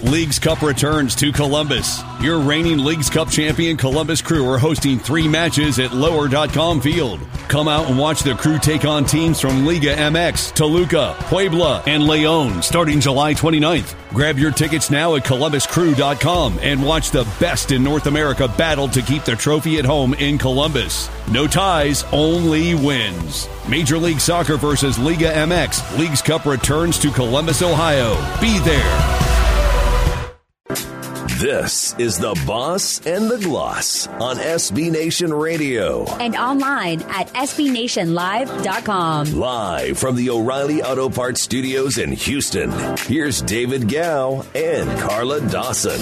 Leagues Cup returns to Columbus. Your reigning Leagues Cup champion Columbus Crew are hosting 3 matches at Lower.com Field. Come out and watch the Crew take on teams from Liga MX, Toluca, Puebla, and Leon starting July 29th. Grab your tickets now at ColumbusCrew.com and watch the best in North America battle to keep the trophy at home in Columbus. No ties, only wins. Major League Soccer versus Liga MX. Leagues Cup returns to Columbus, Ohio. Be there. This is The Boss and the Gloss on SB Nation Radio. And online at SBNationLive.com. Live from the O'Reilly Auto Parts Studios in Houston, here's David Gow and Carla Dawson.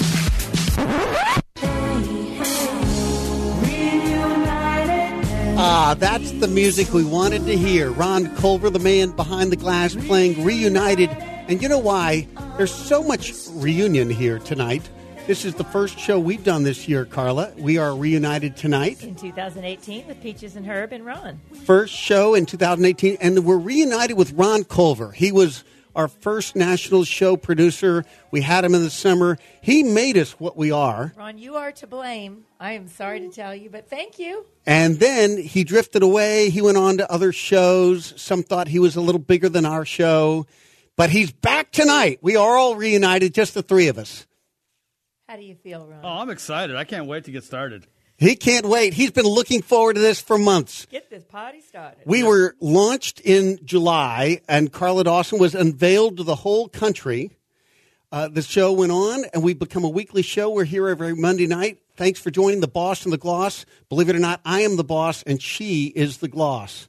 That's the music we wanted to hear. Ron Culver, the man behind the glass, playing Reunited. And you know why? There's so much reunion here tonight. This is the first show we've done this year, Carla. We are reunited tonight. In 2018 with Peaches and Herb and Ron. First show in 2018. And we're reunited with Ron Culver. He was our first national show producer. We had him in the summer. He made us what we are. Ron, you are to blame. I am sorry to tell you, but thank you. And then he drifted away. He went on to other shows. Some thought he was a little bigger than our show. But he's back tonight. We are all reunited, just the 3 of us. How do you feel, Ron? Oh, I'm excited. I can't wait to get started. He can't wait. He's been looking forward to this for months. Get this party started. We were launched in July, and Carla Dawson was unveiled to the whole country. The show went on, and we've become a weekly show. We're here every Monday night. Thanks for joining the Boss and the Gloss. Believe it or not, I am the boss, and she is the gloss.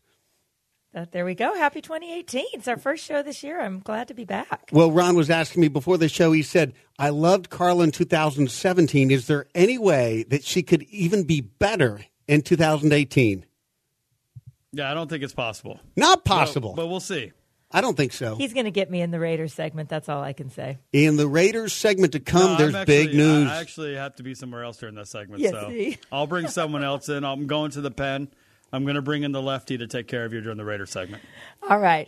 There we go. Happy 2018. It's our first show this year. I'm glad to be back. Well, Ron was asking me before the show, he said, I loved Carla in 2017. Is there any way that she could even be better in 2018? Yeah, I don't think it's possible. Not possible. But we'll see. I don't think so. He's going to get me in the Raiders segment. That's all I can say. In the Raiders segment to come, there's big news. I actually have to be somewhere else during that segment. Yes, so see? I'll bring someone else in. I'm going to the pen. I'm going to bring in the lefty to take care of you during the Raiders segment. All right.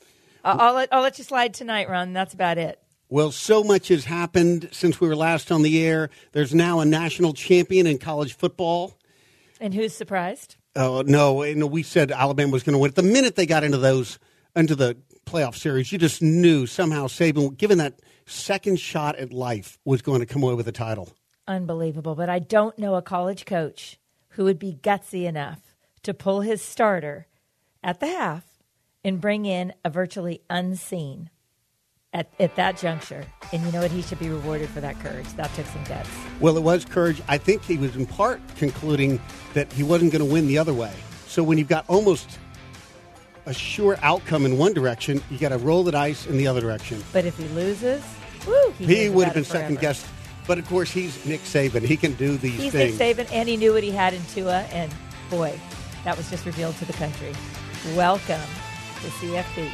I'll let you slide tonight, Ron. That's about it. Well, so much has happened since we were last on the air. There's now a national champion in college football. And who's surprised? No, we said Alabama was going to win. The minute they got into the playoff series, you just knew somehow Saban, given that second shot at life, was going to come away with the title. Unbelievable. But I don't know a college coach who would be gutsy enough to pull his starter at the half and bring in a virtually unseen at that juncture. And you know what? He should be rewarded for that courage. That took some guts. Well, it was courage. I think he was in part concluding that he wasn't going to win the other way. So when you've got almost a sure outcome in one direction, you got to roll the dice in the other direction. But if he loses, woo, he would have been second-guessed. But, of course, he's Nick Saban. He can do these things. He's Nick Saban, and he knew what he had in Tua, and, boy, that was just revealed to the country. Welcome to CFP.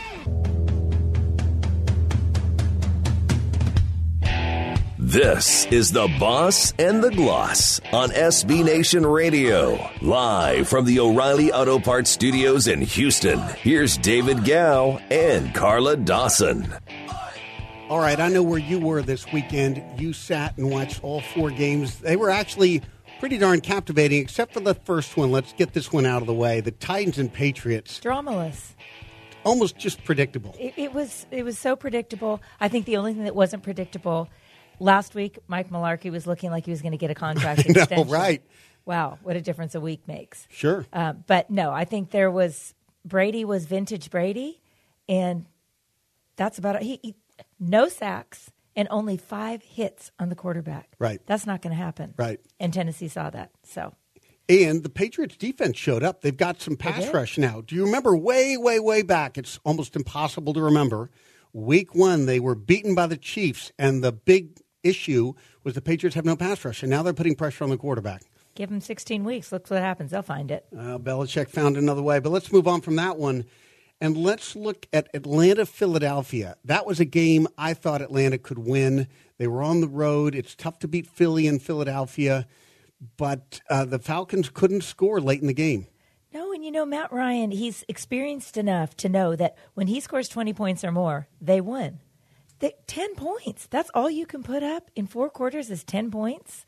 This is The Boss and the Gloss on SB Nation Radio. Live from the O'Reilly Auto Parts Studios in Houston, here's David Gow and Carla Dawson. All right, I know where you were this weekend. You sat and watched all 4 games. They were actually pretty darn captivating, except for the first one. Let's get this one out of the way. The Titans and Patriots. Dramaless. Almost just predictable. It was so predictable. I think the only thing that wasn't predictable, last week, Mike Mularkey was looking like he was going to get a contract extension. No, right. Wow, what a difference a week makes. Sure. But no, I think Brady was vintage Brady, and that's about it. He no sacks and only 5 hits on the quarterback. Right. That's not going to happen. Right. And Tennessee saw that. So. And the Patriots defense showed up. They've got some pass rush now. Do you remember way, way, way back? It's almost impossible to remember. Week 1, they were beaten by the Chiefs, and the big issue was the Patriots have no pass rush, and now they're putting pressure on the quarterback. Give them 16 weeks. Look what happens. They'll find it. Belichick found another way. But let's move on from that one, and let's look at Atlanta-Philadelphia. That was a game I thought Atlanta could win. They were on the road. It's tough to beat Philly and Philadelphia, but the Falcons couldn't score late in the game. No, and you know, Matt Ryan, he's experienced enough to know that when he scores 20 points or more, they win. 10 points. That's all you can put up in 4 quarters is 10 points.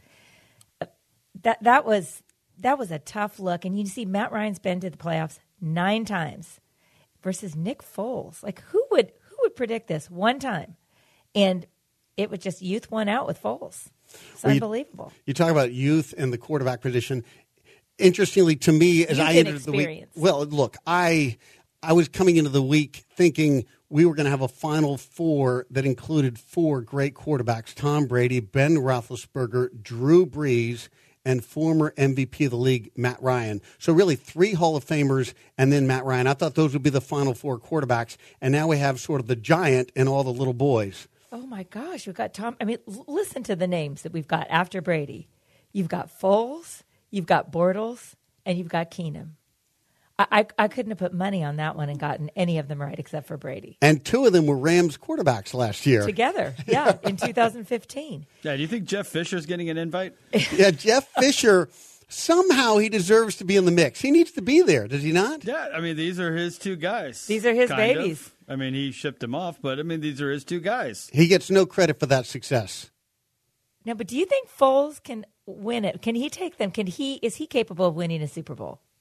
That was a tough look. And you see Matt Ryan's been to the playoffs 9 times versus Nick Foles. Like, who would predict this one time? And it was just youth won out with Foles. It's unbelievable. You talk about youth and the quarterback position. Interestingly, to me, as I entered the week, well, look, I was coming into the week thinking we were going to have a Final Four that included 4 great quarterbacks: Tom Brady, Ben Roethlisberger, Drew Brees, and former MVP of the league, Matt Ryan. So really 3 Hall of Famers and then Matt Ryan. I thought those would be the Final Four quarterbacks, and now we have sort of the giant and all the little boys. Oh, my gosh. We've got Tom. I mean, listen to the names that we've got after Brady. You've got Foles, you've got Bortles, and you've got Keenum. I couldn't have put money on that one and gotten any of them right except for Brady. And 2 of them were Rams quarterbacks last year. Together, yeah, in 2015. Yeah, do you think Jeff Fisher's getting an invite? Yeah, Jeff Fisher, somehow he deserves to be in the mix. He needs to be there, does he not? Yeah, I mean, these are his 2 guys. These are his kind babies. of. I mean, he shipped them off, but I mean, these are his 2 guys. He gets no credit for that success. No, but do you think Foles can win it? Can he take them? Is he capable of winning a Super Bowl?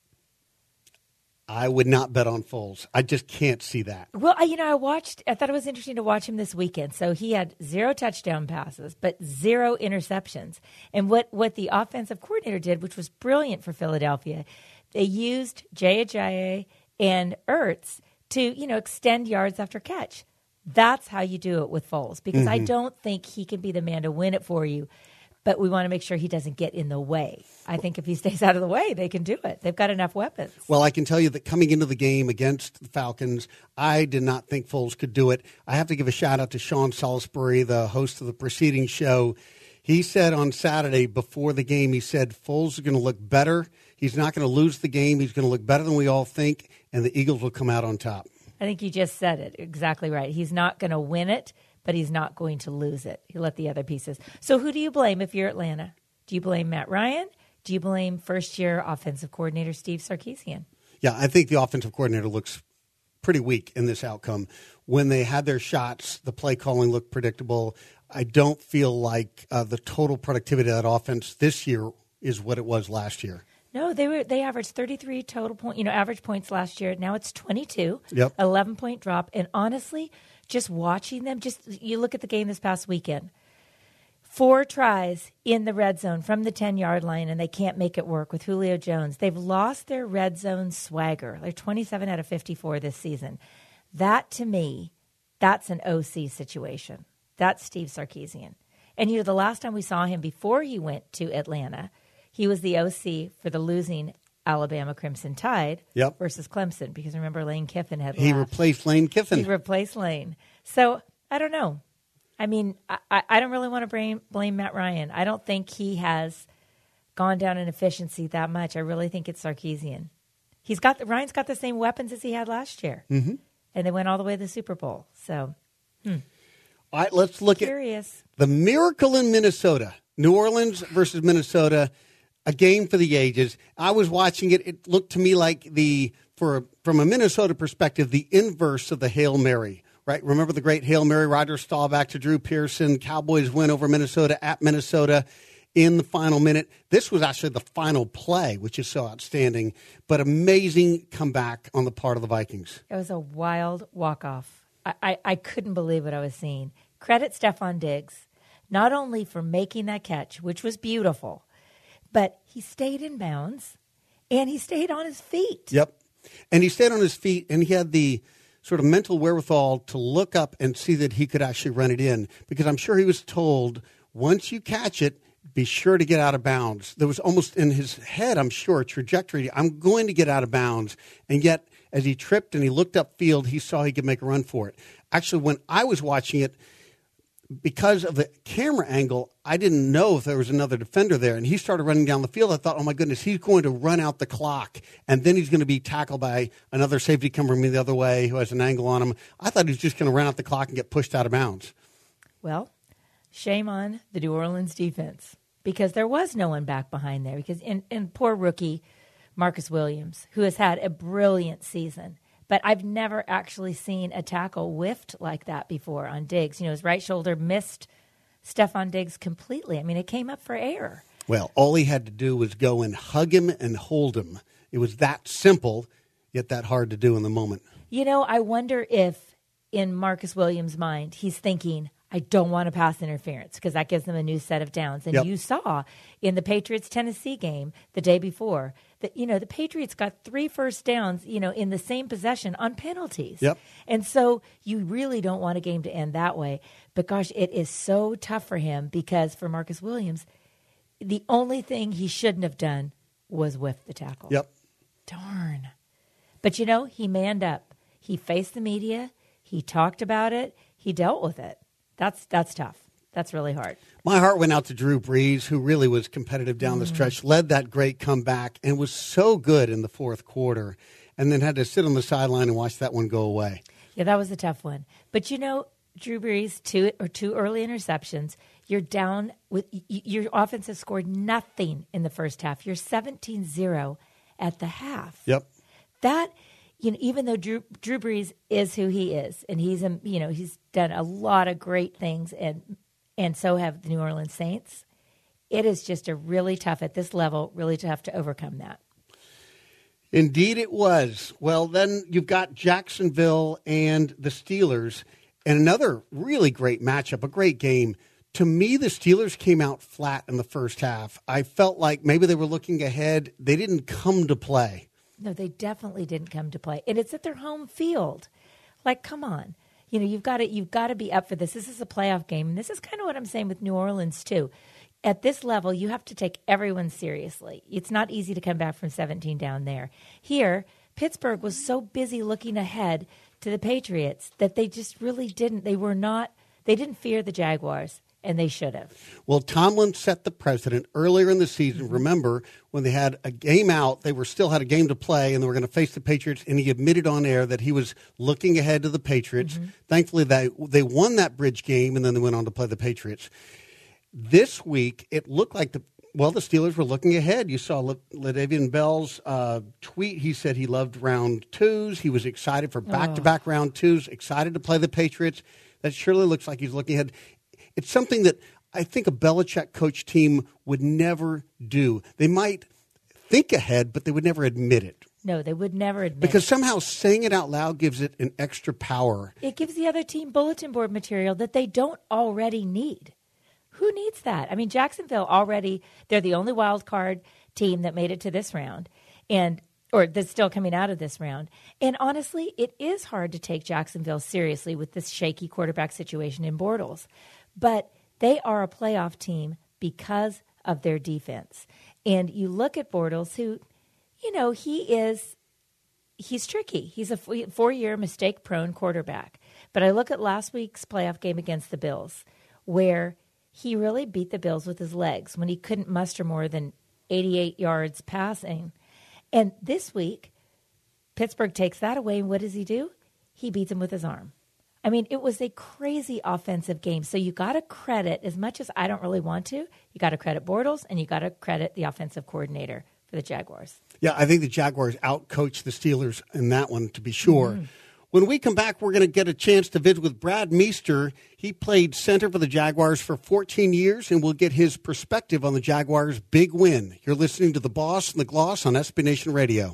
I would not bet on Foles. I just can't see that. Well, I thought it was interesting to watch him this weekend. So he had 0 touchdown passes, but 0 interceptions. And what the offensive coordinator did, which was brilliant for Philadelphia, they used Jay Ajayi and Ertz to, extend yards after catch. That's how you do it with Foles, because I don't think he can be the man to win it for you. But we want to make sure he doesn't get in the way. I think if he stays out of the way, they can do it. They've got enough weapons. Well, I can tell you that coming into the game against the Falcons, I did not think Foles could do it. I have to give a shout-out to Sean Salisbury, the host of the preceding show. He said on Saturday before the game, he said, Foles is going to look better. He's not going to lose the game. He's going to look better than we all think, and the Eagles will come out on top. I think you just said it exactly right. He's not going to win it, but he's not going to lose it. He'll let the other pieces. So who do you blame if you're Atlanta? Do you blame Matt Ryan? Do you blame first-year offensive coordinator Steve Sarkisian? Yeah, I think the offensive coordinator looks pretty weak in this outcome. When they had their shots, the play calling looked predictable. I don't feel like the total productivity of that offense this year is what it was last year. No, they averaged 33 total average points last year. Now it's 22. Yep. 11-point drop. And honestly, just watching them, you look at the game this past weekend. 4 tries in the red zone from the 10-yard line, and they can't make it work with Julio Jones. They've lost their red zone swagger. They're 27 out of 54 this season. That, to me, that's an OC situation. That's Steve Sarkisian. And, the last time we saw him before he went to Atlanta, he was the OC for the losing Alabama Crimson Tide versus Clemson, because remember Lane Kiffin had left. He replaced Lane Kiffin. He replaced Lane. So I don't know. I mean, I don't really want to blame Matt Ryan. I don't think he has gone down in efficiency that much. I really think it's Sarkisian. Ryan's got the same weapons as he had last year, and they went all the way to the Super Bowl. So, all right, let's look at the miracle in Minnesota. New Orleans versus Minnesota. A game for the ages. I was watching it. It looked to me like from a Minnesota perspective, the inverse of the Hail Mary, right? Remember the great Hail Mary, Roger Staubach to Drew Pearson. Cowboys win over Minnesota at Minnesota in the final minute. This was actually the final play, which is so outstanding, but amazing comeback on the part of the Vikings. It was a wild walk-off. I couldn't believe what I was seeing. Credit Stephon Diggs, not only for making that catch, which was beautiful, but he stayed in bounds, and he stayed on his feet. Yep. And he stayed on his feet, and he had the sort of mental wherewithal to look up and see that he could actually run it in, because I'm sure he was told, once you catch it, be sure to get out of bounds. There was almost in his head, I'm sure, a trajectory. I'm going to get out of bounds. And yet, as he tripped and he looked upfield, he saw he could make a run for it. Actually, when I was watching it, because of the camera angle, I didn't know if there was another defender there. And he started running down the field. I thought, oh, my goodness, he's going to run out the clock. And then he's going to be tackled by another safety coming from the other way who has an angle on him. I thought he was just going to run out the clock and get pushed out of bounds. Well, shame on the New Orleans defense, because there was no one back behind there. And poor rookie Marcus Williams, who has had a brilliant season, But I've never actually seen a tackle whiffed like that before on Diggs. His right shoulder missed Stephon Diggs completely. I mean, it came up for air. Well, all he had to do was go and hug him and hold him. It was that simple, yet that hard to do in the moment. I wonder if in Marcus Williams' mind, he's thinking, I don't want to pass interference because that gives them a new set of downs. And you saw in the Patriots-Tennessee game the day before that, the Patriots got 3 first downs, in the same possession on penalties. Yep. And so you really don't want a game to end that way. But, gosh, it is so tough for him because for Marcus Williams, the only thing he shouldn't have done was whiff the tackle. Yep. Darn. But, he manned up. He faced the media. He talked about it. He dealt with it. That's tough. That's really hard. My heart went out to Drew Brees, who really was competitive down the stretch, led that great comeback, and was so good in the fourth quarter, and then had to sit on the sideline and watch that one go away. Yeah, that was a tough one. But, Drew Brees, two early interceptions. You're down with your offense has scored nothing in the first half. You're 17-0 at the half. Yep. That, even though Drew Brees is who he is, and he's done a lot of great things, and so have the New Orleans Saints, it is just really tough at this level, really tough to overcome that. Indeed it was. Well, then you've got Jacksonville and the Steelers, and another really great matchup, a great game. To me, the Steelers came out flat in the first half. I felt like maybe they were looking ahead. They didn't come to play. No, they definitely didn't come to play. And it's at their home field. Like, come on. You've got to be up for this. This is a playoff game. And this is kind of what I'm saying with New Orleans, too. At this level, you have to take everyone seriously. It's not easy to come back from 17 down there. Here, Pittsburgh was so busy looking ahead to the Patriots that they just really didn't. They didn't fear the Jaguars. And they should have. Well, Tomlin set the precedent earlier in the season. Remember, when they had a game out, they still had a game to play, and they were going to face the Patriots, and he admitted on air that he was looking ahead to the Patriots. Mm-hmm. Thankfully, they won that bridge game, and then they went on to play the Patriots. This week, it looked like the Steelers were looking ahead. You saw LaDavian Bell's tweet. He said he loved round twos. He was excited for back-to-back round twos, excited to play the Patriots. That surely looks like he's looking ahead. It's something that I think a Belichick coach team would never do. They might think ahead, but they would never admit it. No, they would never admit it. Because somehow saying it out loud gives it an extra power. It gives the other team bulletin board material that they don't already need. Who needs that? I mean, Jacksonville already, they're the only wild card team that made it to this round, or that's still coming out of this round. And honestly, it is hard to take Jacksonville seriously with this shaky quarterback situation in Bortles. But they are a playoff team because of their defense. And you look at Bortles, who, he's tricky. He's a 4-year mistake-prone quarterback. But I look at last week's playoff game against the Bills, where he really beat the Bills with his legs when he couldn't muster more than 88 yards passing. And this week, Pittsburgh takes that away, and what does he do? He beats him with his arm. I mean, it was a crazy offensive game. So you got to credit, as much as I don't really want to, you got to credit Bortles and you got to credit the offensive coordinator for the Jaguars. Yeah, I think the Jaguars outcoached the Steelers in that one, to be sure. Mm-hmm. When we come back, we're going to get a chance to visit with Brad Meester. He played center for the Jaguars for 14 years, and we'll get his perspective on the Jaguars' big win. You're listening to The Boss and the Gloss on SB Nation Radio.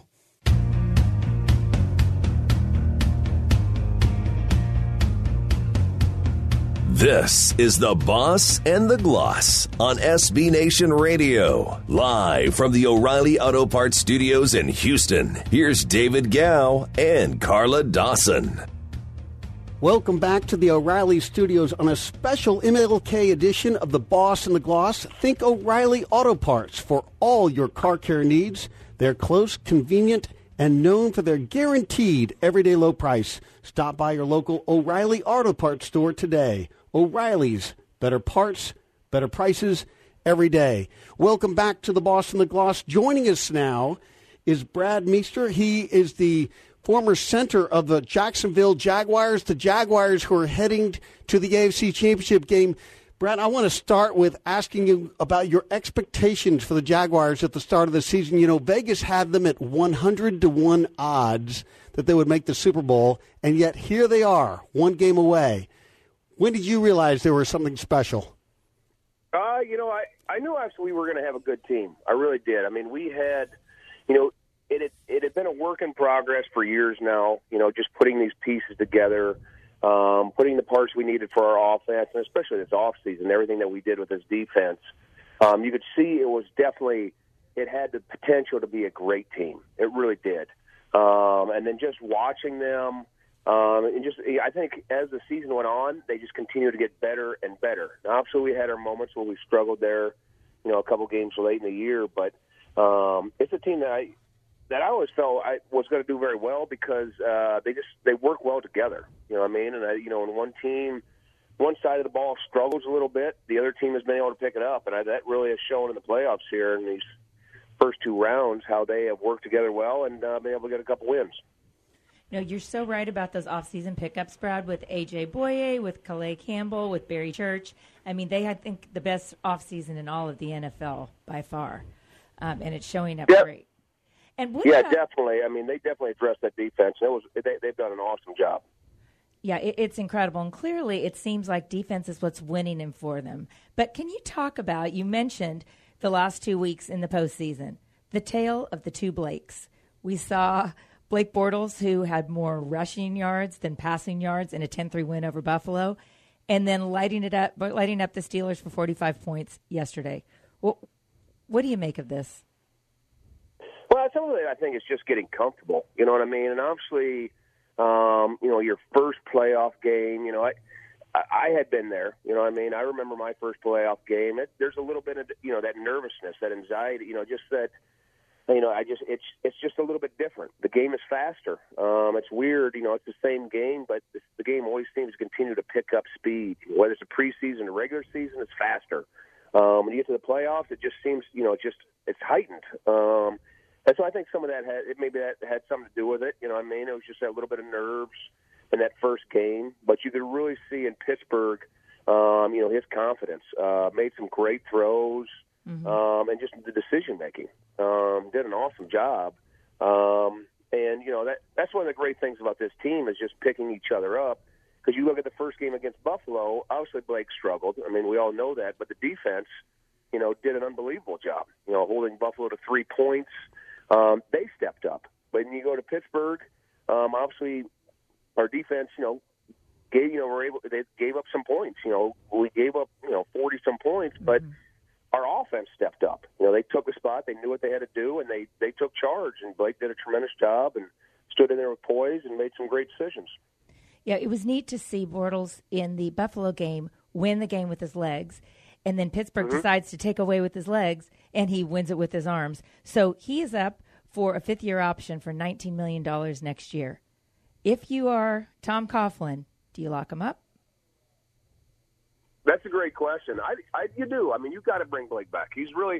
This is The Boss and the Gloss on SB Nation Radio. Live from the O'Reilly Auto Parts Studios in Houston, here's David Gow and Carla Dawson. Welcome back to the O'Reilly Studios on a special MLK edition of The Boss and the Gloss. Think O'Reilly Auto Parts for all your car care needs. They're close, convenient, and known for their guaranteed everyday low price. Stop by your local O'Reilly Auto Parts store today. O'Reilly's, better parts, better prices every day. Welcome back to The Boss and the Gloss. Joining us now is Brad Meester. He is the former center of the Jacksonville Jaguars, the Jaguars who are heading to the AFC Championship game. Brad, I want to start with asking you about your expectations for the Jaguars at the start of the season. You know, Vegas had them at 100-1 odds that they would make the Super Bowl, and yet here they are, one game away. When did you realize there was something special? I knew actually we were going to have a good team. I really did. I mean, we had, it had been a work in progress for years now, just putting these pieces together, putting the parts we needed for our offense, and especially this offseason, everything that we did with this defense. You could see it had the potential to be a great team. It really did. And then just watching them, I think as the season went on, they just continued to get better and better. Now, obviously, we had our moments where we struggled there, a couple games late in the year, but it's a team that I always felt I was going to do very well because they work well together. You know what I mean? And when one side of the ball struggles a little bit, the other team has been able to pick it up, and that really has shown in the playoffs here in these first two rounds how they have worked together well and been able to get a couple wins. You're so right about those off-season pickups, Brad, with A.J. Boye, with Calais Campbell, with Barry Church. I mean, they had, I think, the best off-season in all of the NFL by far, and it's showing up great. And definitely. I mean, they definitely addressed that defense. They've done an awesome job. Yeah, it's incredible. And clearly it seems like defense is what's winning them for them. But can you talk about, you mentioned the last 2 weeks in the postseason, the tale of the two Blakes. We saw Blake Bortles, who had more rushing yards than passing yards in a 10-3 win over Buffalo, and then lighting up the Steelers for 45 points yesterday. What do you make of this? Well, some of it I think is just getting comfortable. You know what I mean? And obviously, your first playoff game, I had been there. You know what I mean? I remember my first playoff game. There's a little bit of, that nervousness, that anxiety, just that, it's just a little bit different. The game is faster. It's weird, it's the same game, but the game always seems to continue to pick up speed. Whether it's a preseason or regular season, it's faster. When you get to the playoffs, it just seems, it's heightened. And so I think some of that had something to do with it. You know what I mean? It was just that little bit of nerves in that first game. But you could really see in Pittsburgh, his confidence. Made some great throws, and just the decision-making. Did an awesome job. That's one of the great things about this team is just picking each other up. Because you look at the first game against Buffalo, obviously Blake struggled. I mean, we all know that. But the defense, did an unbelievable job, holding Buffalo to 3 points. They stepped up. But when you go to Pittsburgh, obviously our defense, they gave up some points. We gave up, 40-some points, but our offense stepped up. They took a spot. They knew what they had to do, and they took charge. And Blake did a tremendous job and stood in there with poise and made some great decisions. Yeah, it was neat to see Bortles in the Buffalo game win the game with his legs. And then Pittsburgh decides to take away with his legs, and he wins it with his arms. So he is up for a fifth-year option for $19 million next year. If you are Tom Coughlin, do you lock him up? That's a great question. You do. I mean, you've got to bring Blake back. He's really,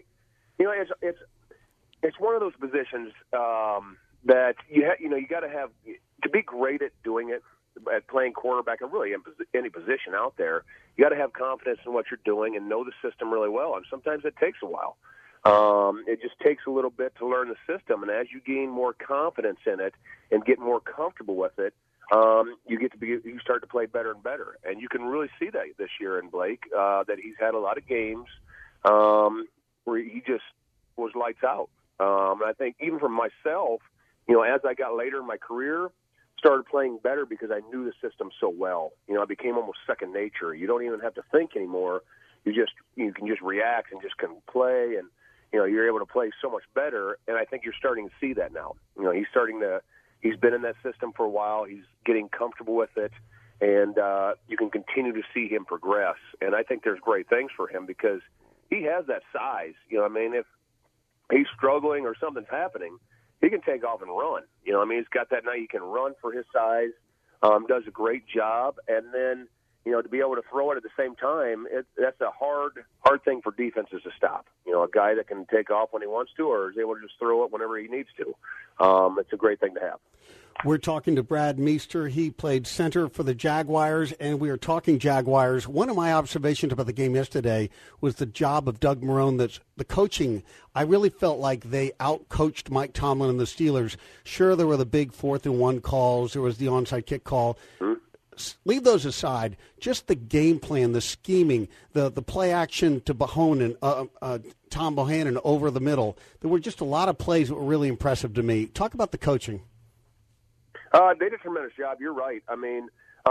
it's one of those positions that you got to have to be great at doing it, at playing quarterback, or really any position out there. You got to have confidence in what you're doing and know the system really well. And sometimes it takes a while. It just takes a little bit to learn the system. And as you gain more confidence in it and get more comfortable with it, you start to play better and better. And you can really see that this year in Blake, that he's had a lot of games where he just was lights out. And I think even for myself, as I got later in my career, started playing better because I knew the system so well. It became almost second nature. You don't even have to think anymore. You can just react and just can play, and you're able to play so much better. And I think you're starting to see that now. He's been in that system for a while. He's getting comfortable with it, and you can continue to see him progress. And I think there's great things for him because he has that size. If he's struggling or something's happening, he can take off and run. He's got that now. He can run for his size, does a great job. And then, to be able to throw it at the same time, that's a hard thing for defenses to stop. A guy that can take off when he wants to or is able to just throw it whenever he needs to. It's a great thing to have. We're talking to Brad Meester. He played center for the Jaguars, and we are talking Jaguars. One of my observations about the game yesterday was the job of Doug Marrone, that's the coaching. I really felt like they out-coached Mike Tomlin and the Steelers. Sure, there were the big 4th-and-1 calls. There was the onside kick call. Mm-hmm. Leave those aside. Just the game plan, the scheming, the play action to Bohannon, Tom Bohannon over the middle. There were just a lot of plays that were really impressive to me. Talk about the coaching. They did a tremendous job. You're right. I mean,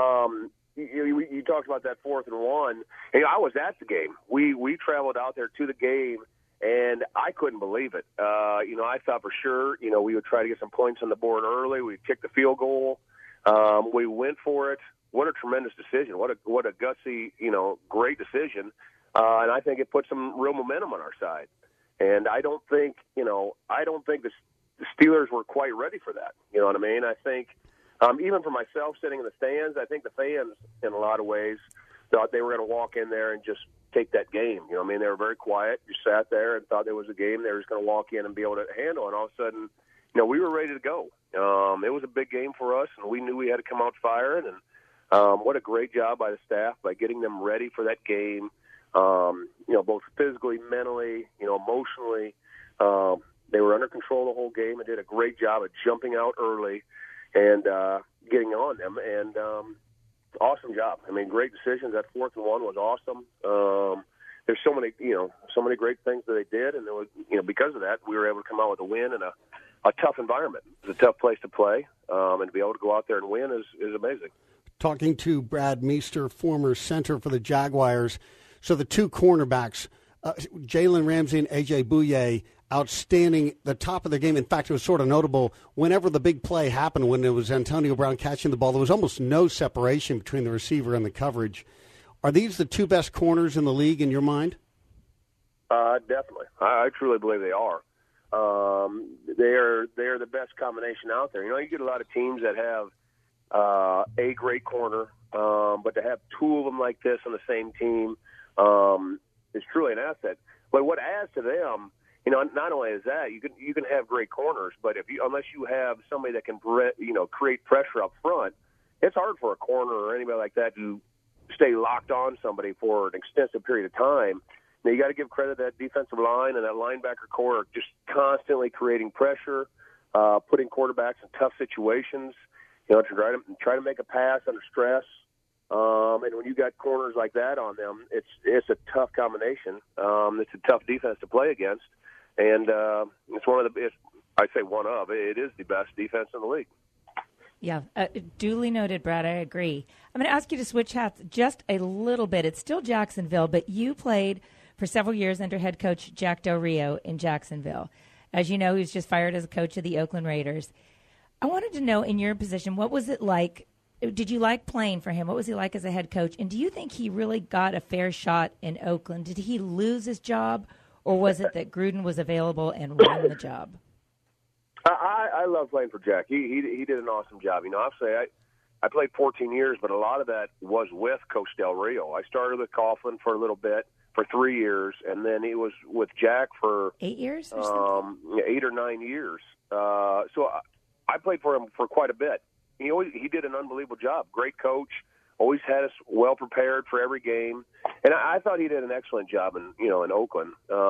you talked about that 4th-and-1. I was at the game. We traveled out there to the game, and I couldn't believe it. I thought for sure, we would try to get some points on the board early. We'd kick the field goal. We went for it. What a tremendous decision. What a gutsy, great decision. And I think it put some real momentum on our side. And I don't think the Steelers were quite ready for that. You know what I mean? I think even for myself sitting in the stands, I think the fans in a lot of ways thought they were going to walk in there and just take that game. They were very quiet. You sat there and thought there was a game they were just going to walk in and be able to handle. And all of a sudden, we were ready to go. It was a big game for us, and we knew we had to come out firing. And what a great job by the staff by getting them ready for that game, both physically, mentally, emotionally. They were under control the whole game and did a great job of jumping out early and getting on them. And awesome job. I mean, great decisions. That 4th-and-1 was awesome. There's so many great things that they did, and there was, because of that, we were able to come out with a win in a tough environment. It's a tough place to play, and to be able to go out there and win is amazing. Talking to Brad Meester, former center for the Jaguars. So the two cornerbacks, Jalen Ramsey and A.J. Bouye, outstanding, the top of the game. In fact, it was sort of notable. Whenever the big play happened, when it was Antonio Brown catching the ball, there was almost no separation between the receiver and the coverage. Are these the two best corners in the league in your mind? Definitely. I truly believe they are. They're the best combination out there. You get a lot of teams that have a great corner, but to have two of them like this on the same team is truly an asset. But what adds to them, not only is that you can have great corners, but unless you have somebody that can create pressure up front, it's hard for a corner or anybody like that to stay locked on somebody for an extensive period of time. Now, you got to give credit to that defensive line and that linebacker core just constantly creating pressure, putting quarterbacks in tough situations, to try to make a pass under stress. And when you got corners like that on them, it's a tough combination. It's a tough defense to play against, and it is the best defense in the league. Yeah, duly noted, Brad. I agree. I'm going to ask you to switch hats just a little bit. It's still Jacksonville, but you played for several years under head coach Jack Del Rio in Jacksonville. As you know, he was just fired as a coach of the Oakland Raiders. I wanted to know, in your position, what was it like? Did you like playing for him? What was he like as a head coach? And do you think he really got a fair shot in Oakland? Did he lose his job, or was it that Gruden was available and won the job? I love playing for Jack. He did an awesome job. Obviously, I played 14 years, but a lot of that was with Coach Del Rio. I started with Coughlin for a little bit, for 3 years, and then he was with Jack for 8 years, 8 or 9 years. So I played for him for quite a bit. He did an unbelievable job. Great coach. Always had us well prepared for every game, and I thought he did an excellent job in Oakland.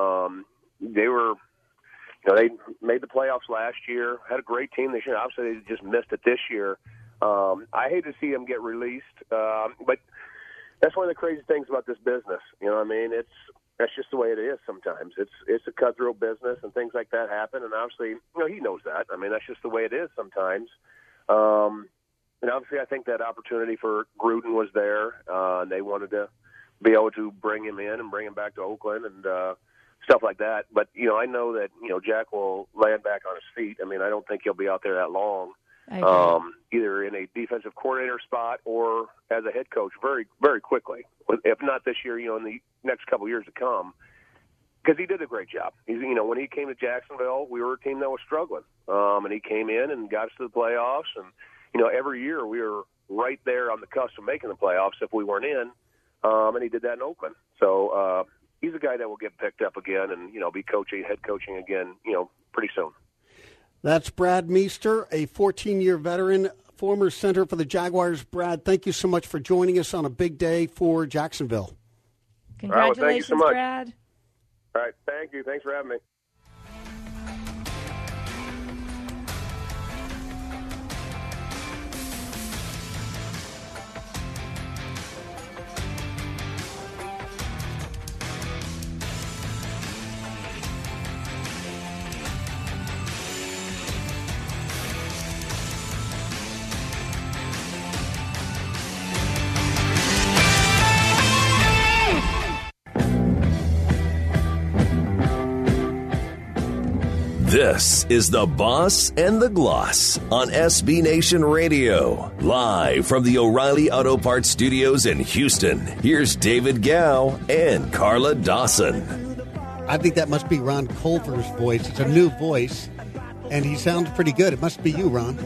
They made the playoffs last year. Had a great team this year. Obviously, they just missed it this year. I hate to see him get released, but that's one of the crazy things about this business. You know what I mean? That's just the way it is sometimes. It's a cutthroat business, and things like that happen. And obviously, he knows that. I mean, that's just the way it is sometimes. And obviously, I think that opportunity for Gruden was there. And they wanted to be able to bring him in and bring him back to Oakland and stuff like that. But, I know that, Jack will land back on his feet. I mean, I don't think he'll be out there that long, either in a defensive coordinator spot or as a head coach very, very quickly. If not this year, in the next couple of years to come, because he did a great job. When he came to Jacksonville, we were a team that was struggling. And he came in and got us to the playoffs. And, every year we were right there on the cusp of making the playoffs if we weren't in, and he did that in Oakland. So he's a guy that will get picked up again and, be head coaching again, pretty soon. That's Brad Meester, a 14-year veteran, former center for the Jaguars. Brad, thank you so much for joining us on a big day for Jacksonville. Congratulations, thank you so much. Brad. All right, thank you. Thanks for having me. This is The Boss and the Gloss on SB Nation Radio. Live from the O'Reilly Auto Parts Studios in Houston, here's David Gow and Carla Dawson. I think that must be Ron Culver's voice. It's a new voice, and he sounds pretty good. It must be you, Ron.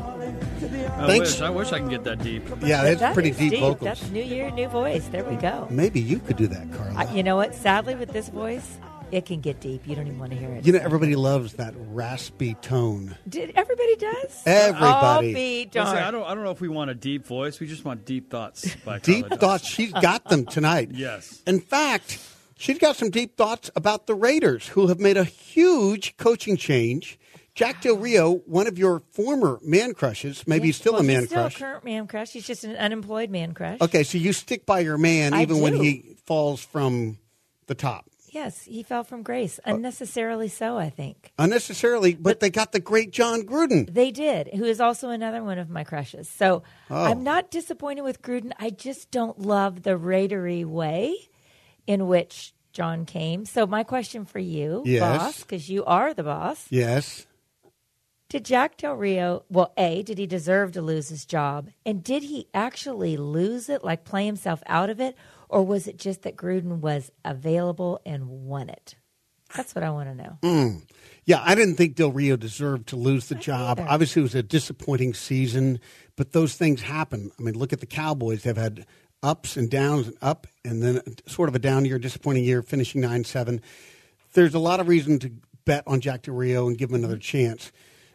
I wish I can get that deep. Yeah, that's pretty deep vocals. That's New Year, new voice. There we go. Maybe you could do that, Carla. You know what? Sadly, with this voice, it can get deep. You don't even want to hear it. Everybody loves that raspy tone. Everybody does? Everybody. Oh, be darned. Listen, I don't know if we want a deep voice. We just want deep thoughts by Deep Carla thoughts. Dawson. She's got them tonight. Yes. In fact, she's got some deep thoughts about the Raiders, who have made a huge coaching change. Jack Del Rio, one of your former man crushes, maybe he's still a man he's still crush. A current man crush. He's just an unemployed man crush. Okay, so you stick by your man even when he falls from the top. Yes, he fell from grace. Unnecessarily so, I think. Unnecessarily, but they got the great John Gruden. They did, who is also another one of my crushes. So I'm not disappointed with Gruden. I just don't love the Raidery way in which John came. So my question for you, boss, because you are the boss. Yes. Did Jack Del Rio, did he deserve to lose his job? And did he actually lose it, like play himself out of it? Or was it just that Gruden was available and won it? That's what I want to know. Yeah, I didn't think Del Rio deserved to lose the job. Either. Obviously, it was a disappointing season, but those things happen. I mean, look at the Cowboys. They've had ups and downs and up, and then sort of a down year, disappointing year, finishing 9-7. There's a lot of reason to bet on Jack Del Rio and give him another chance.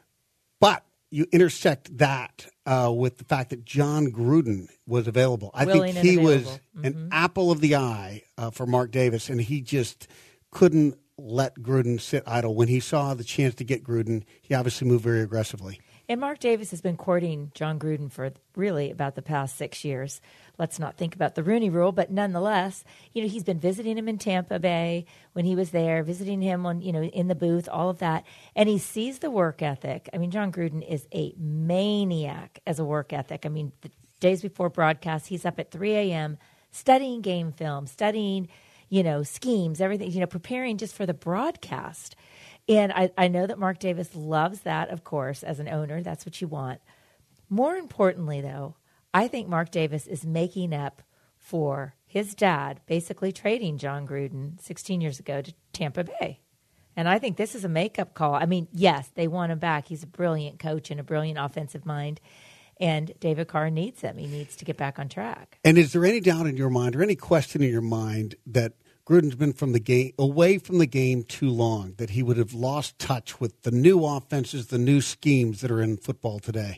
But you intersect that with the fact that John Gruden was available. I think he was an apple of the eye for Mark Davis, and he just couldn't let Gruden sit idle. When he saw the chance to get Gruden, he obviously moved very aggressively. And Mark Davis has been courting John Gruden for really about the past 6 years. Let's not think about the Rooney Rule, but nonetheless, he's been visiting him in Tampa Bay when he was there, visiting him on, in the booth, all of that. And he sees the work ethic. I mean, John Gruden is a maniac as a work ethic. I mean, the days before broadcast, he's up at 3 a.m. studying game film, studying, schemes, everything, preparing just for the broadcast. And I know that Mark Davis loves that, of course, as an owner. That's what you want. More importantly, though, I think Mark Davis is making up for his dad basically trading John Gruden 16 years ago to Tampa Bay. And I think this is a makeup call. I mean, yes, they want him back. He's a brilliant coach and a brilliant offensive mind. And David Carr needs him. He needs to get back on track. And is there any doubt in your mind or any question in your mind that Gruden's been away from the game too long, that he would have lost touch with the new offenses, the new schemes that are in football today?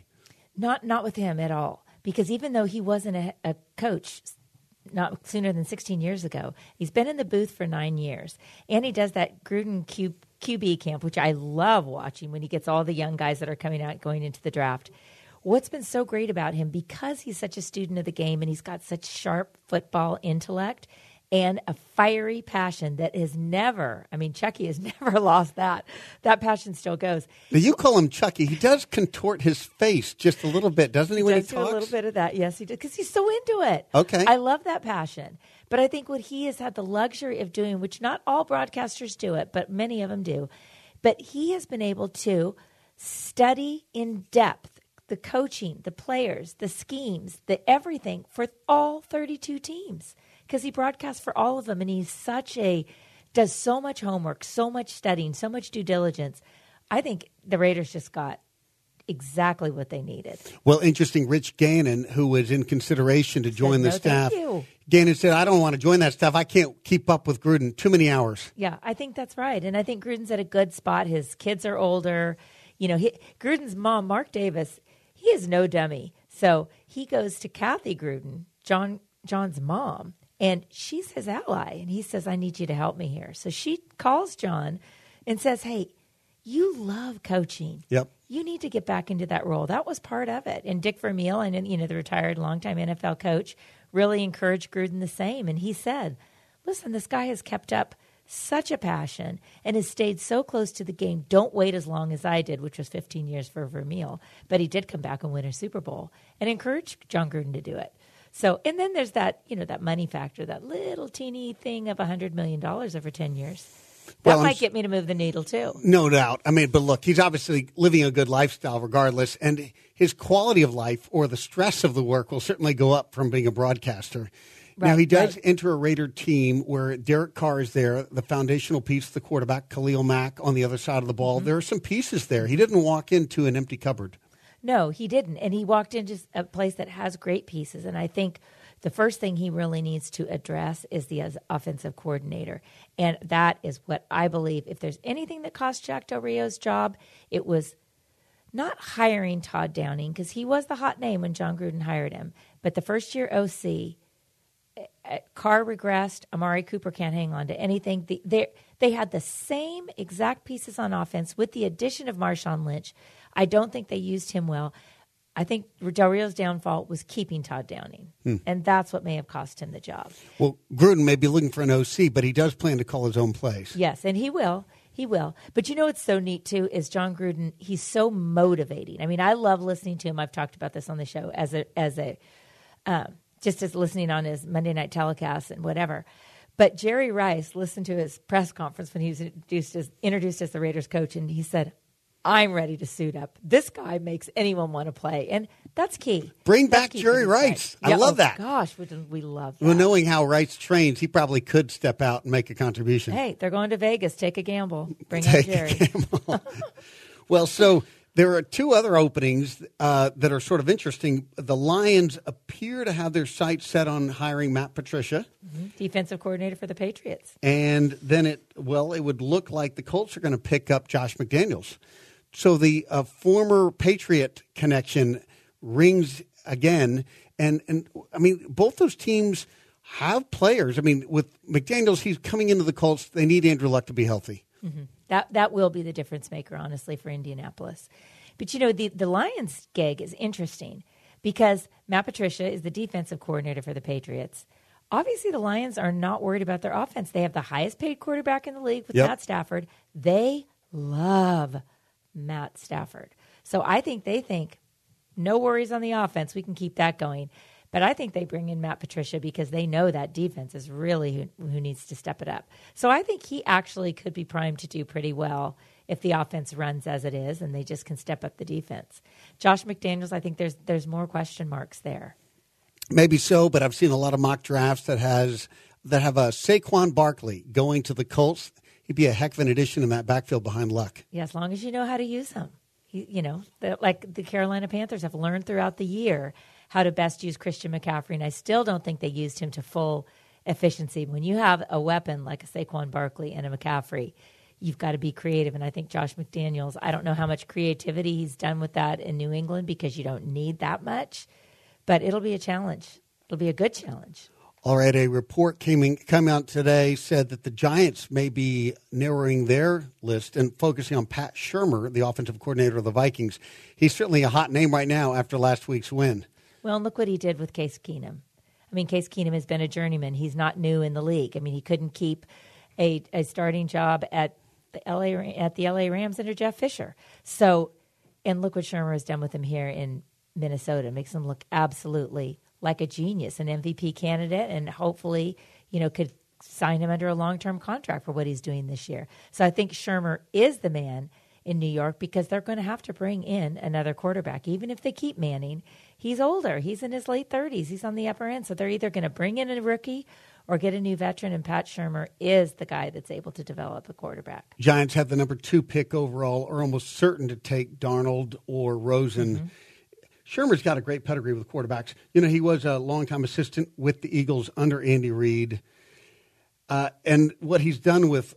Not with him at all. Because even though he wasn't a coach not sooner than 16 years ago, he's been in the booth for 9 years. And he does that Gruden QB camp, which I love watching when he gets all the young guys that are coming out going into the draft. What's been so great about him, because he's such a student of the game and he's got such sharp football intellect and a fiery passion that has never, Chucky has never lost that. That passion still goes. Now, you call him Chucky. He does contort his face just a little bit, doesn't he, when he talks? He does do a little bit of that. Yes, he does, because he's so into it. Okay. I love that passion. But I think what he has had the luxury of doing, which not all broadcasters do it, but many of them do, but he has been able to study in depth the coaching, the players, the schemes, the everything for all 32 teams. Because he broadcasts for all of them, and he's does so much homework, so much studying, so much due diligence. I think the Raiders just got exactly what they needed. Well, interesting. Rich Gannon, who was in consideration to join the staff, thank you. Gannon said, I don't want to join that staff. I can't keep up with Gruden. Too many hours. Yeah, I think that's right. And I think Gruden's at a good spot. His kids are older. Gruden's mom, Mark Davis, he is no dummy. So he goes to Kathy Gruden, John's mom, and she's his ally. And he says, I need you to help me here. So she calls John and says, hey, you love coaching. Yep. You need to get back into that role. That was part of it. And Dick Vermeil, and the retired longtime NFL coach, really encouraged Gruden the same. And he said, listen, this guy has kept up such a passion and has stayed so close to the game. Don't wait as long as I did, which was 15 years for Vermeil. But he did come back and win a Super Bowl and encouraged John Gruden to do it. So, and then there's that, that money factor, that little teeny thing of $100 million over 10 years. That might get me to move the needle, too. No doubt. But look, he's obviously living a good lifestyle regardless, and his quality of life or the stress of the work will certainly go up from being a broadcaster. Right, now, he does enter a Raider team where Derek Carr is there, the foundational piece, the quarterback, Khalil Mack on the other side of the ball. Mm-hmm. There are some pieces there. He didn't walk into an empty cupboard. No, he didn't. And he walked into a place that has great pieces, and I think the first thing he really needs to address is the offensive coordinator. And that is what I believe. If there's anything that cost Jack Del Rio's job, it was not hiring Todd Downing, because he was the hot name when John Gruden hired him. But the first year OC, Carr regressed. Amari Cooper can't hang on to anything. They had the same exact pieces on offense with the addition of Marshawn Lynch. I don't think they used him well. I think Del Rio's downfall was keeping Todd Downing, and that's what may have cost him the job. Well, Gruden may be looking for an OC, but he does plan to call his own plays. Yes, and he will. He will. But what's so neat, too, is John Gruden, he's so motivating. I love listening to him. I've talked about this on the show just as listening on his Monday night telecast and whatever. But Jerry Rice listened to his press conference when he was introduced as the Raiders coach, and he said, I'm ready to suit up. This guy makes anyone want to play, and that's key. Bring back Jerry Rice. I love that. Gosh, we love that. Well, knowing how Rice trains, he probably could step out and make a contribution. Hey, they're going to Vegas. Take a gamble. Bring out Jerry. Well, so there are two other openings that are sort of interesting. The Lions appear to have their sights set on hiring Matt Patricia. Mm-hmm. Defensive coordinator for the Patriots. And then it would look like the Colts are going to pick up Josh McDaniels. So the former Patriot connection rings again. And both those teams have players. With McDaniels, he's coming into the Colts. They need Andrew Luck to be healthy. Mm-hmm. That will be the difference maker, honestly, for Indianapolis. But, the Lions gig is interesting because Matt Patricia is the defensive coordinator for the Patriots. Obviously, the Lions are not worried about their offense. They have the highest paid quarterback in the league with Matt Stafford. They love Matt Stafford. So I think they think, no worries on the offense. We can keep that going. But I think they bring in Matt Patricia because they know that defense is really who needs to step it up. So I think he actually could be primed to do pretty well if the offense runs as it is and they just can step up the defense. Josh McDaniels, I think there's more question marks there. Maybe so, but I've seen a lot of mock drafts that have a Saquon Barkley going to the Colts. He'd be a heck of an addition in that backfield behind Luck. Yeah, as long as you know how to use him. Like the Carolina Panthers have learned throughout the year how to best use Christian McCaffrey, and I still don't think they used him to full efficiency. When you have a weapon like a Saquon Barkley and a McCaffrey, you've got to be creative, and I think Josh McDaniels, I don't know how much creativity he's done with that in New England because you don't need that much, but it'll be a challenge. It'll be a good challenge. All right, a report came out today said that the Giants may be narrowing their list and focusing on Pat Shurmur, the offensive coordinator of the Vikings. He's certainly a hot name right now after last week's win. Well, and look what he did with Case Keenum. Case Keenum has been a journeyman. He's not new in the league. He couldn't keep a starting job at the LA Rams under Jeff Fisher. So, and look what Shurmur has done with him here in Minnesota. Makes him look absolutely like a genius, an MVP candidate, and hopefully, could sign him under a long-term contract for what he's doing this year. So I think Shurmur is the man in New York because they're going to have to bring in another quarterback. Even if they keep Manning, he's older. He's in his late 30s. He's on the upper end. So they're either going to bring in a rookie or get a new veteran, and Pat Shurmur is the guy that's able to develop a quarterback. Giants have the number 2 pick overall, are almost certain to take Darnold or Rosen. Mm-hmm. Shermer's got a great pedigree with quarterbacks. You know, he was a longtime assistant with the Eagles under Andy Reid. And what he's done with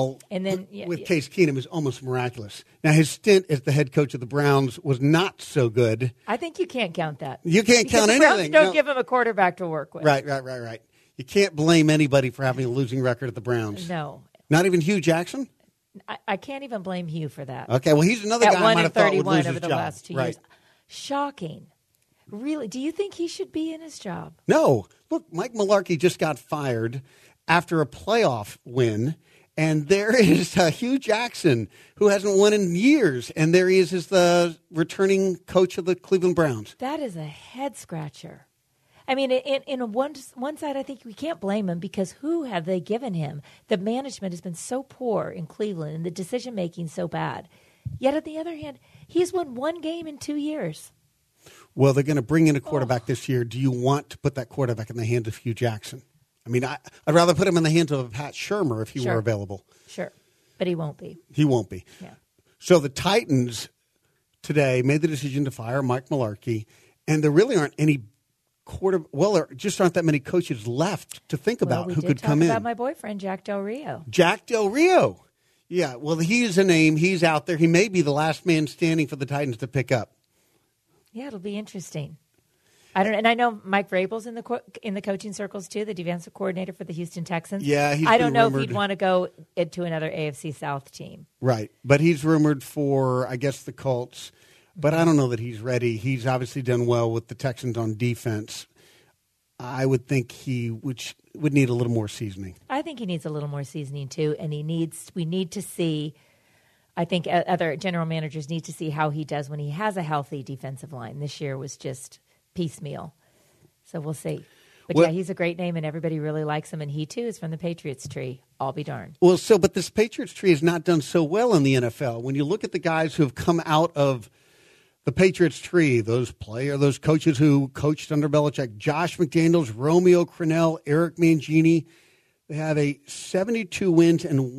Case Keenum is almost miraculous. Now, his stint as the head coach of the Browns was not so good. I think you can't count that. You can't count the anything. Browns don't give him a quarterback to work with. Right. You can't blame anybody for having a losing record at the Browns. No. Not even Hugh Jackson? I can't even blame Hugh for that. Okay, well, he's another guy I might have thought would lose his over the job. last 2 years. Shocking. Really? Do you think he should be in his job? No. Look, Mike Mularkey just got fired after a playoff win, and there is Hugh Jackson, who hasn't won in years, and there he is as the returning coach of the Cleveland Browns. That is a head-scratcher. I mean, in one side, I think we can't blame him because who have they given him? The management has been so poor in Cleveland and the decision-making so bad. Yet, on the other hand, he's won 1 game in 2 years. Well, they're going to bring in a quarterback this year. Do you want to put that quarterback in the hands of Hugh Jackson? I mean, I'd rather put him in the hands of Pat Shurmur if he were available. Sure, but he won't be. He won't be. Yeah. So the Titans today made the decision to fire Mike Mularkey, and there really aren't any there just aren't that many coaches left to think about who could come in. We did talk about my boyfriend, Jack Del Rio. Jack Del Rio. Yeah, well, he is a name. He's out there. He may be the last man standing for the Titans to pick up. Yeah, it'll be interesting. And I know Mike Vrabel's in the coaching circles too, the defensive coordinator for the Houston Texans. Yeah, I don't know if he'd want to go into another AFC South team. Right, but he's rumored for, I guess, the Colts. But I don't know that he's ready. He's obviously done well with the Texans on defense. I would think he would need a little more seasoning. I think he needs a little more seasoning too, and we need to see. I think other general managers need to see how he does when he has a healthy defensive line. This year was just piecemeal. So we'll see. But yeah, he's a great name, and everybody really likes him, and he, too, is from the Patriots tree. I'll be darned. Well, but this Patriots tree has not done so well in the NFL. When you look at the guys who have come out of the Patriots tree, those coaches who coached under Belichick, Josh McDaniels, Romeo Crennel, Eric Mangini, they have a 72 wins and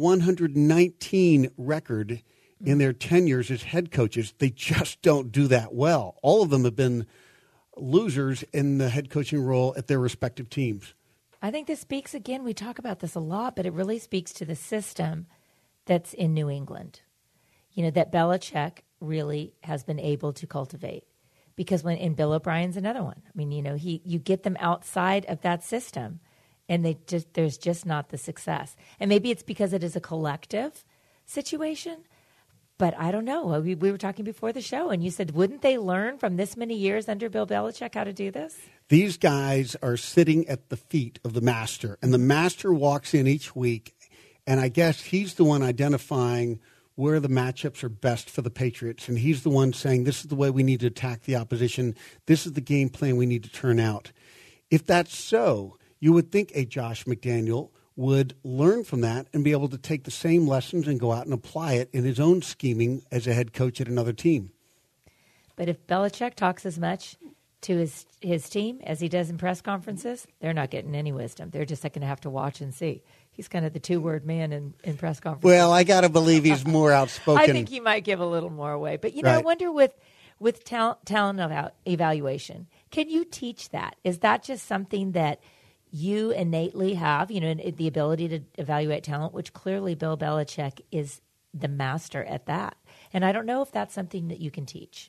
119 record in their tenures as head coaches. They just don't do that well. All of them have been losers in the head coaching role at their respective teams. I think this speaks, again, we talk about this a lot, but it really speaks to the system that's in New England. You know, that Belichick really has been able to cultivate. Because and Bill O'Brien's another one. I mean, you know, you get them outside of that system, and there's just not the success. And maybe it's because it is a collective situation, but I don't know. We were talking before the show, and you said, wouldn't they learn from this many years under Bill Belichick how to do this? These guys are sitting at the feet of the master, and the master walks in each week, and I guess he's the one identifying where the matchups are best for the Patriots, and he's the one saying, this is the way we need to attack the opposition. This is the game plan we need to turn out. If that's so, you would think a Josh McDaniel would learn from that and be able to take the same lessons and go out and apply it in his own scheming as a head coach at another team. But if Belichick talks as much to his team as he does in press conferences, they're not getting any wisdom. They're just going to have to watch and see. He's kind of the two-word man in press conferences. Well, I got to believe he's more outspoken. I think he might give a little more away. But, you know, right. I wonder with talent evaluation, can you teach that? Is that just something that you innately have, you know, the ability to evaluate talent, which clearly Bill Belichick is the master at that. And I don't know if that's something that you can teach.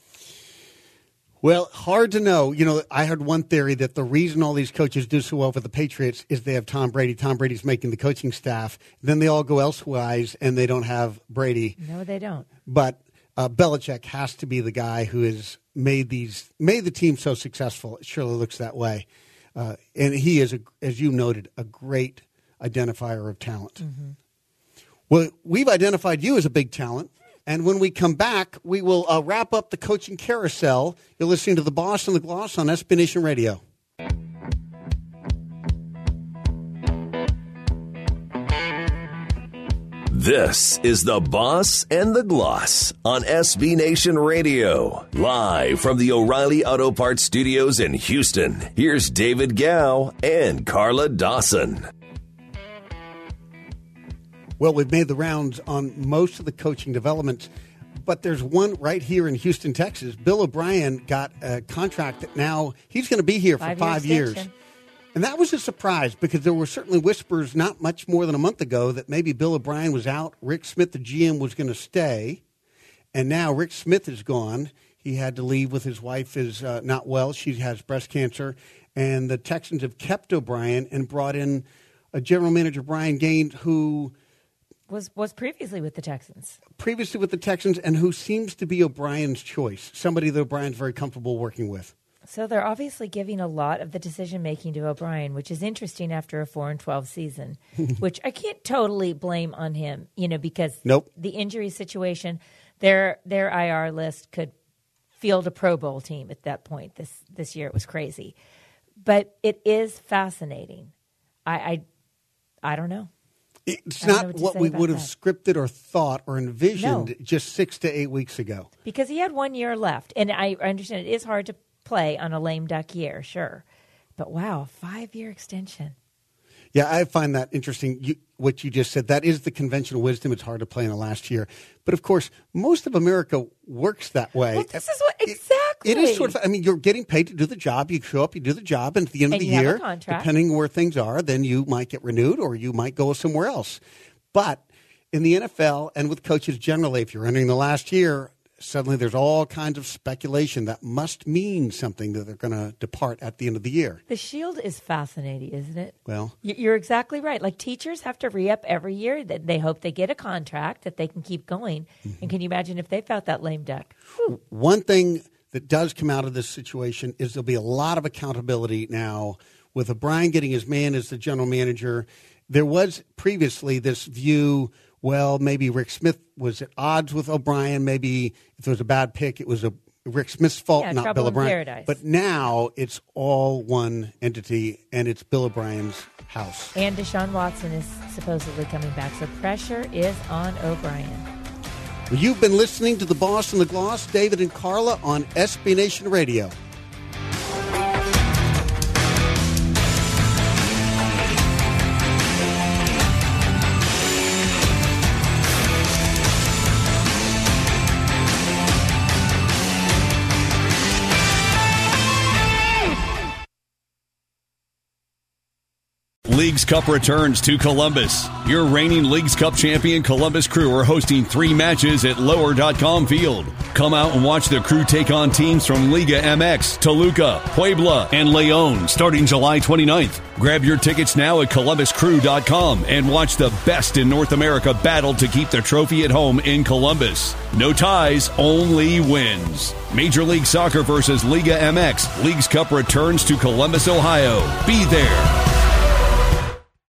Well, hard to know. You know, I heard one theory that the reason all these coaches do so well for the Patriots is they have Tom Brady. Tom Brady's making the coaching staff. Then they all go elsewise, and they don't have Brady. No, they don't. But Belichick has to be the guy who has made the team so successful. It surely looks that way. And he is, as you noted, a great identifier of talent. Mm-hmm. Well, we've identified you as a big talent. And when we come back, we will wrap up the coaching carousel. You're listening to The Boss and the Gloss on SB Nation Radio. This is The Boss and the Gloss on SB Nation Radio. Live from the O'Reilly Auto Parts Studios in Houston, here's David Gow and Carla Dawson. Well, we've made the rounds on most of the coaching developments, but there's one right here in Houston, Texas. Bill O'Brien got a contract that now he's going to be here for 5 years. And that was a surprise because there were certainly whispers not much more than a month ago that maybe Bill O'Brien was out. Rick Smith, the GM, was going to stay. And now Rick Smith is gone. He had to leave with his wife is not well. She has breast cancer. And the Texans have kept O'Brien and brought in a general manager, Brian Gaines, who was previously with the Texans. Previously with the Texans, and who seems to be O'Brien's choice, somebody that O'Brien's very comfortable working with. So they're obviously giving a lot of the decision-making to O'Brien, which is interesting after a 4-12 season, which I can't totally blame on him, because the injury situation, their IR list could field a Pro Bowl team at that point. This year it was crazy. But it is fascinating. I don't know. It's not what we would have scripted or thought or envisioned just 6 to 8 weeks ago. Because he had 1 year left. And I understand it is hard to play on a lame duck year, sure. But wow, 5-year extension. Yeah, I find that interesting, what you just said. That is the conventional wisdom. It's hard to play in the last year. But, of course, most of America works that way. Well, this is what exactly. It is sort of, you're getting paid to do the job. You show up, you do the job, and at the end of the year, depending where things are, then you might get renewed or you might go somewhere else. But in the NFL and with coaches generally, if you're entering the last year, suddenly there's all kinds of speculation that must mean something that they're going to depart at the end of the year. The Shield is fascinating, isn't it? Well, you're exactly right. Like teachers have to re-up every year. They hope they get a contract that they can keep going. Mm-hmm. And can you imagine if they felt that lame duck? Whew. One thing that does come out of this situation is there'll be a lot of accountability now with O'Brien getting his man as the general manager. There was previously this view, well, maybe Rick Smith was at odds with O'Brien. Maybe if there was a bad pick, it was Rick Smith's fault, not Bill O'Brien. Paradise. But now it's all one entity, and it's Bill O'Brien's house. And Deshaun Watson is supposedly coming back, so pressure is on O'Brien. Well, you've been listening to The Boss and the Gloss, David and Carla on SB Nation Radio. Leagues Cup returns to Columbus. Your reigning Leagues Cup champion Columbus Crew are hosting 3 matches at Lower.com Field. Come out and watch the Crew take on teams from Liga MX, Toluca, Puebla, and León starting July 29th. Grab your tickets now at ColumbusCrew.com and watch the best in North America battle to keep the trophy at home in Columbus. No ties, only wins. Major League Soccer versus Liga MX. Leagues Cup returns to Columbus, Ohio. Be there.